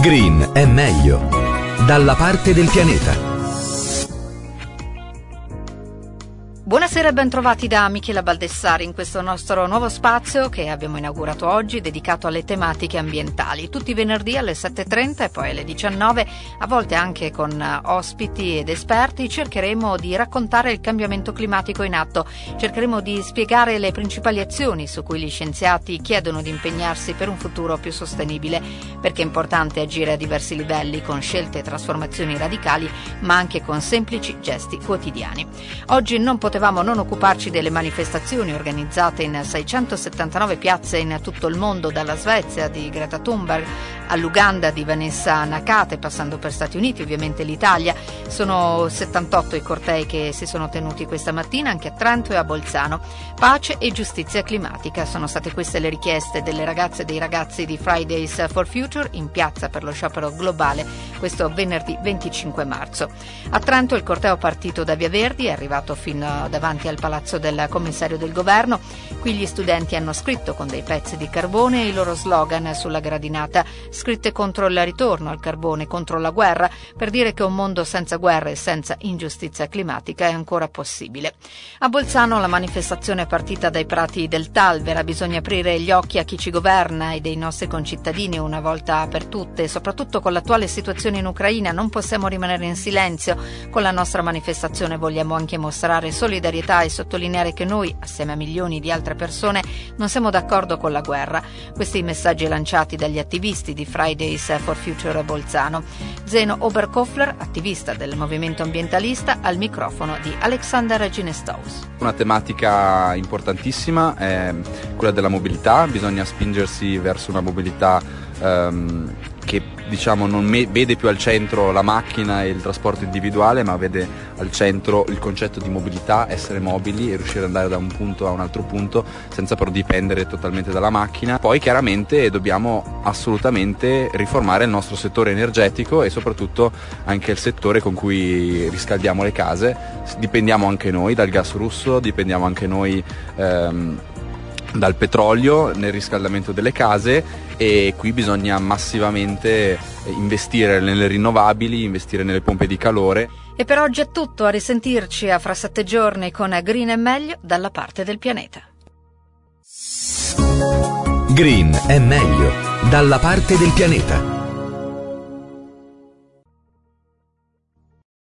Green è meglio. Dalla parte del pianeta. Buonasera e bentrovati da Michela Baldessari in questo nostro nuovo spazio che abbiamo inaugurato oggi, dedicato alle tematiche ambientali. Tutti i venerdì alle 7:30 e poi alle 19, a volte anche con ospiti ed esperti, cercheremo di raccontare il cambiamento climatico in atto. Cercheremo di spiegare le principali azioni su cui gli scienziati chiedono di impegnarsi per un futuro più sostenibile, perché è importante agire a diversi livelli con scelte e trasformazioni radicali, ma anche con semplici gesti quotidiani. Oggi non potevamo non occuparci delle manifestazioni organizzate in 679 piazze in tutto il mondo, dalla Svezia di Greta Thunberg all'Uganda di Vanessa Nakate, passando per Stati Uniti, ovviamente l'Italia. Sono 78 i cortei che si sono tenuti questa mattina anche a Trento e a Bolzano. Pace e giustizia climatica sono state queste le richieste delle ragazze e dei ragazzi di Fridays for Future in piazza per lo sciopero globale questo venerdì 25 marzo. A Trento il corteo partito da Via Verdi è arrivato fino davanti al palazzo del commissario del governo. Qui gli studenti hanno scritto con dei pezzi di carbone i loro slogan sulla gradinata, scritte contro il ritorno al carbone, contro la guerra, per dire che un mondo senza guerra e senza ingiustizia climatica è ancora possibile. A Bolzano la manifestazione è partita dai prati del Talvera. Bisogna aprire gli occhi a chi ci governa e dei nostri concittadini una volta per tutte, soprattutto con l'attuale situazione in Ucraina. Non possiamo rimanere in silenzio. Con la nostra manifestazione vogliamo anche mostrare solidarietà e sottolineare che noi, assieme a milioni di altre persone, non siamo d'accordo con la guerra. Questi messaggi lanciati dagli attivisti di Fridays for Future a Bolzano. Zeno Oberkofler, attivista del movimento ambientalista, al microfono di Alexander Ginestaus. Una tematica importantissima è quella della mobilità. Bisogna spingersi verso una mobilità che non vede più al centro la macchina e il trasporto individuale, ma vede al centro il concetto di mobilità, essere mobili e riuscire ad andare da un punto a un altro punto senza però dipendere totalmente dalla macchina. Poi chiaramente dobbiamo assolutamente riformare il nostro settore energetico e soprattutto anche il settore con cui riscaldiamo le case. Dipendiamo anche noi dal gas russo, dipendiamo anche noi dal petrolio nel riscaldamento delle case, e qui bisogna massivamente investire nelle rinnovabili, investire nelle pompe di calore. E per oggi è tutto, a risentirci a fra 7 giorni con Green è meglio, dalla parte del pianeta. Green è meglio, dalla parte del pianeta.